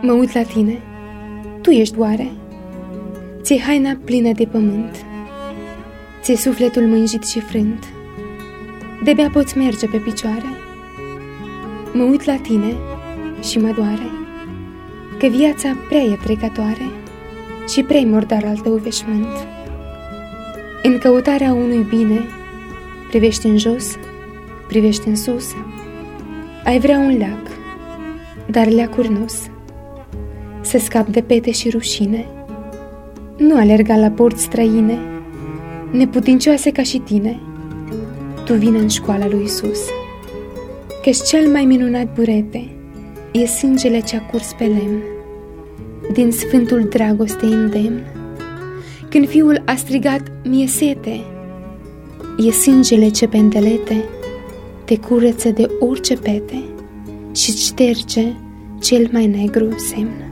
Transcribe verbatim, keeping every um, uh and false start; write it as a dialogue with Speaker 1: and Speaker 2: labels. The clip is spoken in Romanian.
Speaker 1: Mă uit la tine, tu ești oare? Ți-e haina plină de pământ, ți-e sufletul mânjit și frânt, de-abia poți merge pe picioare. Mă uit la tine și mă doare, că viața prea e trecătoare și prea murdar al tău veșmânt. În căutarea unui bine, privești în jos, privești în sus, ai vrea un leac, dar leacuri nu-s. Să scapi de pete și rușine, nu alerga la porți străine, neputincioase ca și tine. Tu vine în școala lui Iisus, că-și cel mai minunat burete e sângele ce-a curs pe lemn, din sfântul dragostei îndemn. Când fiul a strigat, mie sete, e sângele ce pe îndelete te curăță de orice pete și șterge cel mai negru semn.